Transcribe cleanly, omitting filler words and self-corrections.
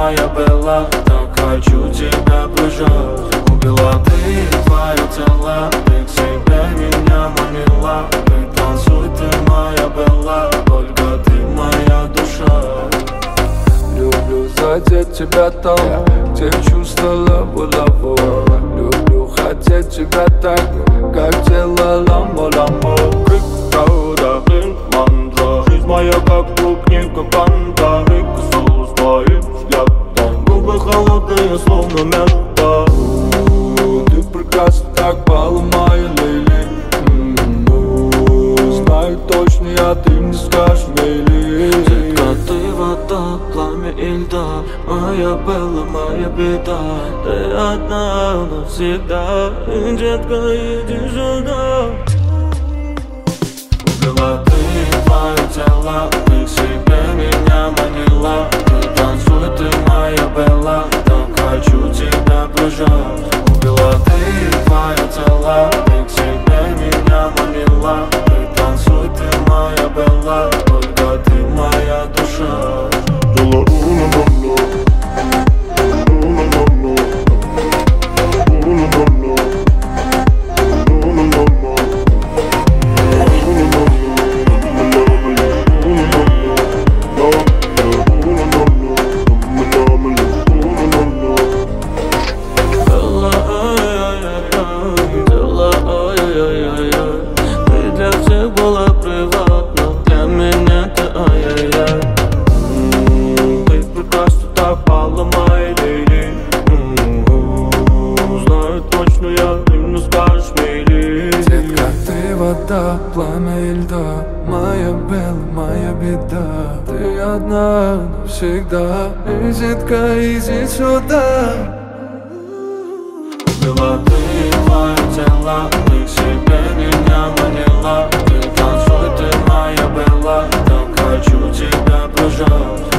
моя была, так хочу тебя прижать. Убила ты твое тело, ты к себе меня манила. Ты танцуй, ты моя была, только ты моя душа. Люблю задеть тебя там, где чувства булаву. Люблю хотеть тебя так, как тело ламбо-ламбо. Крик города, мантра. Жизнь моя как клуб, книга канта. И коснулась твоим взглядом. Губы холодные, словно мята. Ты прекрасна, как пала моя лили. Знаю точно, ты не скажешь мили. Детка, ты вода, пламя и льда. Моя была, моя беда. Ты одна навсегда. И, детка, иди сюда. Убила ты твое тело, ты к себе меня манила. Ты танцуй, ты моя была, так хочу тебя прижать. Убила ты твое тело, ты к себе меня манила. Ты танцуй, ты моя была, только ты моя душа. Ты для всех была приватна, для меня ты ай-яй-яй. Ты прекрасна, так пала моя лили. Знаю точно, ты не скажешь мили. Детка, ты вода, пламя и льда. Моя бела, моя беда. Ты одна навсегда. И, детка, иди сюда. Убила ты твое тело, ты к себе меня манила. Ты танцуй, ты моя была, так хочу тебя прижать.